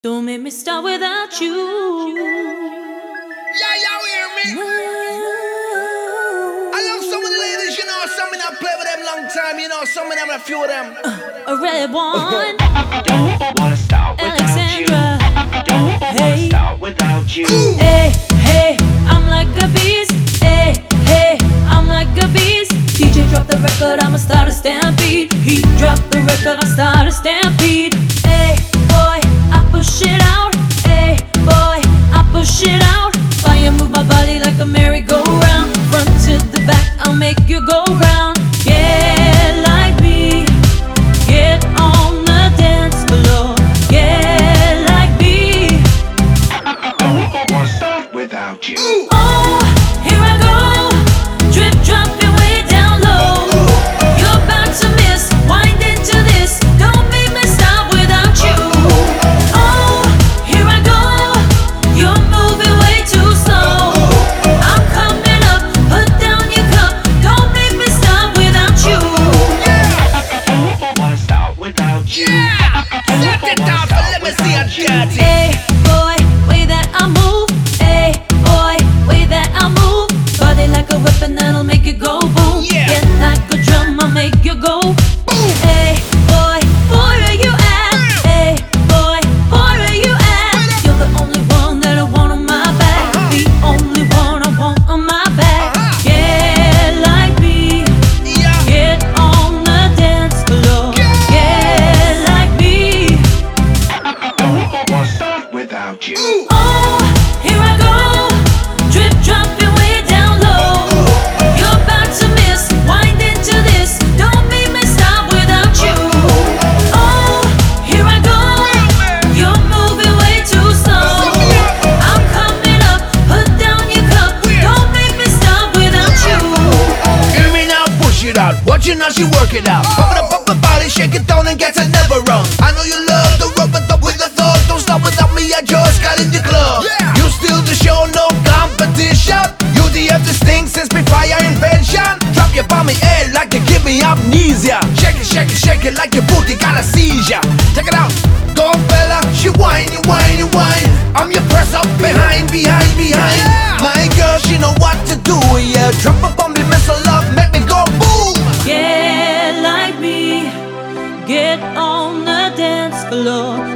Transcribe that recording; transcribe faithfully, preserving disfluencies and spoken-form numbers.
Don't make me start without you. Yeah, y'all hear me? I love some of the ladies, you know. Some of them play with them long time, you know. Some of them, a few of them. Uh, a red one. Don't wanna start without Alexandra. you. Don't Hey. wanna start without you. Hey, hey, I'm like a beast. Hey, hey, I'm like a beast. D J drop the record, I'ma start a stampede. He drop the record, I start a stampede. Hey, boy, I push it out. Hey, boy, I push it out. Fire move my body like a merry-go-round. Front to the back, I'll make you go round. Get like me, get on the dance floor. Get like me. Don't wanna start without you. Oh, here I go, drip dropping way down low. You're about to miss, wind into this. Don't make me stop without you. Oh, here I go, you're moving way too slow. I'm coming up, put down your cup. Don't make me stop without you. Don't wanna start without you. Yeah! Set it off and let me see it dirty. Hey, boy, way that I move. Hey, boy, way that I move. Body like a weapon that'll make it go boom. Yeah. Get like a drum, I'll make you go boom. Hey, boy, boy, where you at? Hey, boy, boy, where you at? You're the only one that I want on my back. The only one I want on my back. Get like me, Yeah! get on the dance floor. Get like me. Don't wanna start without you. Oh, here I go, drip dropping way down low. You're about to miss, wind into this. Don't make me stop without you. Oh, here I go, you're moving way too slow. I'm coming up, put down your cup. Don't make me stop without you. Hear me now, push it out. Watch it now, she work it out. Pump it up, up the body, shake it down and get it never wrong. I know you love the rub it up with the thought. Don't stop without me, I just got in the club. You still the show, no competition. You the F this thing since before your invention. Drop your bomb in air like you give me amnesia. Shake it, shake it, shake it like your booty got a seizure. Check it out, go fella, she whine, whine, whine. I'm your press up behind, behind, behind. My girl, she know what to do, yeah. Drop a bomb, missile love, make me go boom. Get like me, get on the dance floor.